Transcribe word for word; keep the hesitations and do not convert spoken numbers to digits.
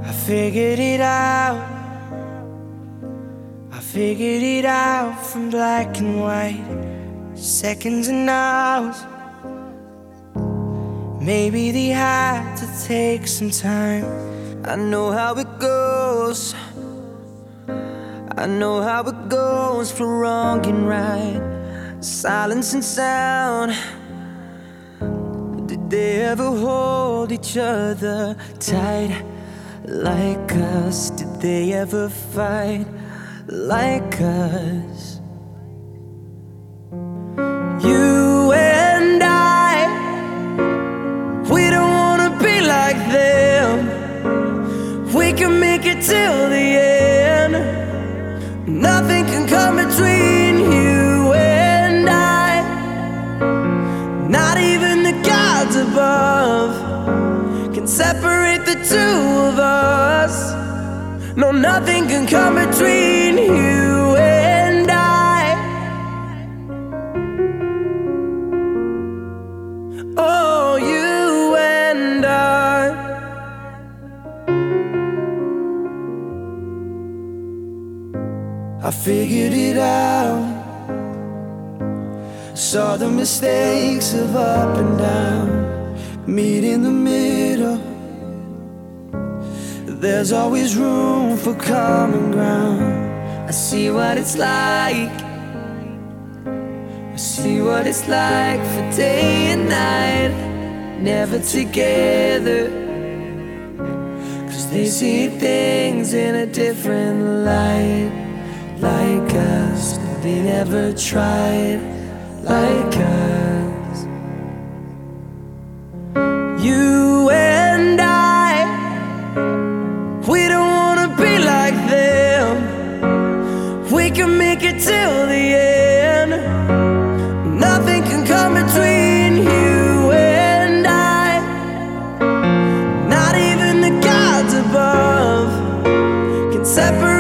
I figured it out. I figured it out from black and white, seconds and hours. Maybe they had to take some time. I know how it goes. I know how it goes for wrong and right, silence and sound. Did they ever hold each other tight like us? Did they ever fight like us? You and I, we don't wanna be like them. We can make it till the end. Nothing can come between you and I, not even the gods above can separate the two of us. No, nothing can come between you and I. Oh, you and I. I figured it out. Saw the mistakes of up and down, meet in the middle. There's always room for common ground. I see what it's like. I see what it's like for day and night, never together. 'Cause they see things in a different light, like us. They never tried like us. You and I, we don't wanna be like them. We can make it till the end. Nothing can come between you and I, not even the gods above can separate